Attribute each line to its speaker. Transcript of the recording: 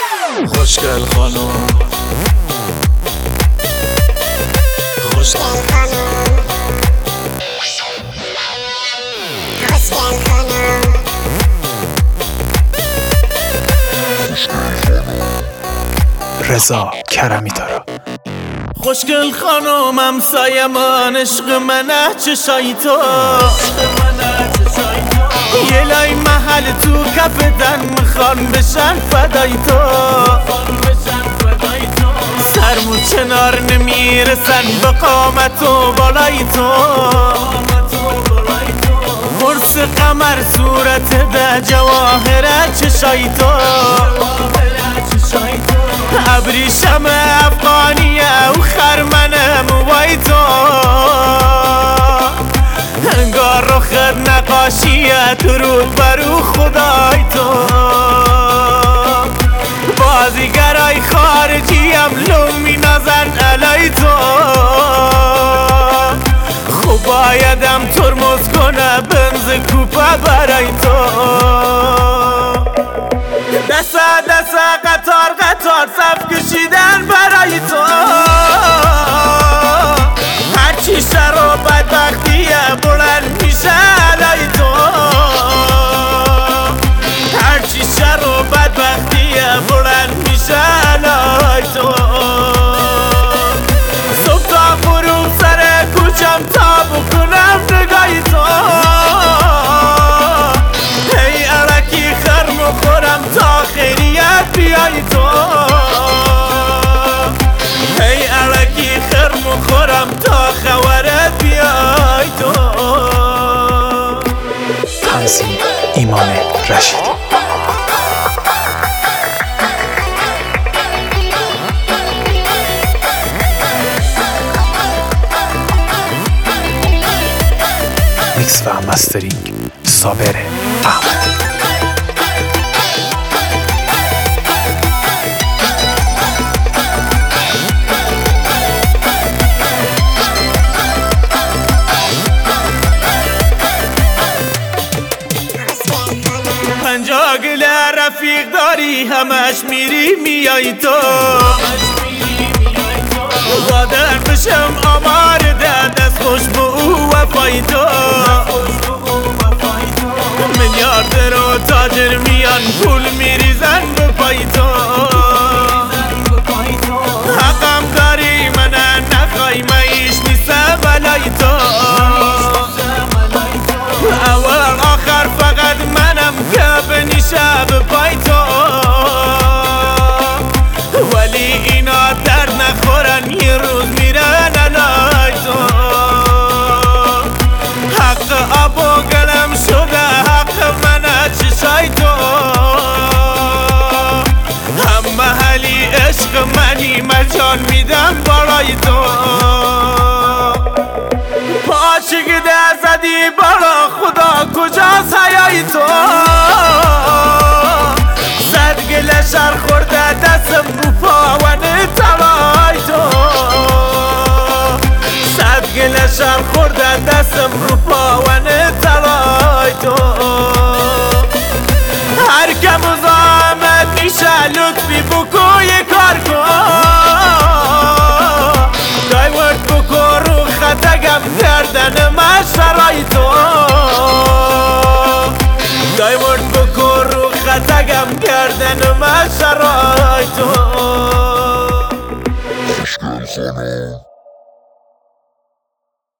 Speaker 1: خوشگل خانم، خوشگل خانم، خوشگل خانم،
Speaker 2: رضا کرمی دارا.
Speaker 3: خوشگل خانم همسایه‌مان عشق منه چشای تو، یه لای محل تو کف دن میخوان بشن فدای تو، سرمو چنار نمیرسن به قامت و بالای تو، قرص قمر صورت ده جواهرت چشای تو، ابریشم افغانیه و خرمنه موای تو، انگار رخت نقاشیه درود برو خدای تو، بازیگرای خارجی هم لو می نازن علای تو، خوب بایدم ترمز کنه بنز کوپه برای تو، دست قطار قطار صف کشیدن برای تو، هرچی شر و بدبختیه بلند میشه علای تو، هرچی شر و بدبختیه بلند میشه علای تو، صبح تا غروب سر کوچم تا بکنم نگاهی تو، هی علکی خرم و خورم تا خیریت بیای تو، هی علکی خرم و خورم تا خورت بیای تو.
Speaker 2: تنظیم ایمان رشیدی. میکس و مسترینگ صابر احمدی.
Speaker 3: پنجاگل رفیق داری همش میری میای تو، وادر بشم آمار ده دست خوش به او وفای تو، میلیارد رو تاجر میان پول میریزن به پای تو، حقم داری منه نخوای معیش نیسته بلای تو، اول آخر فقط منم که بنیشه به پای تو، ولی اینا در نخورن یه روز میرن علای تو، حق آب و گلم شده حق منه چشای تو، هم محلی عشق منی مجال میدم بالای تو، پاچه ده زدی بالا خدا کجاست حیای تو، صد گل شر خورده دستم رو پاون تلای تو، صد گل شر خورده دستم رو پاون تلای تو، هر که مزاحمت میشه لطفی بکن یه کار کن، دایورد بکن رو خطگم گردن من شرای تو، دایورد بکن رو خطگم گردن من شرای تو.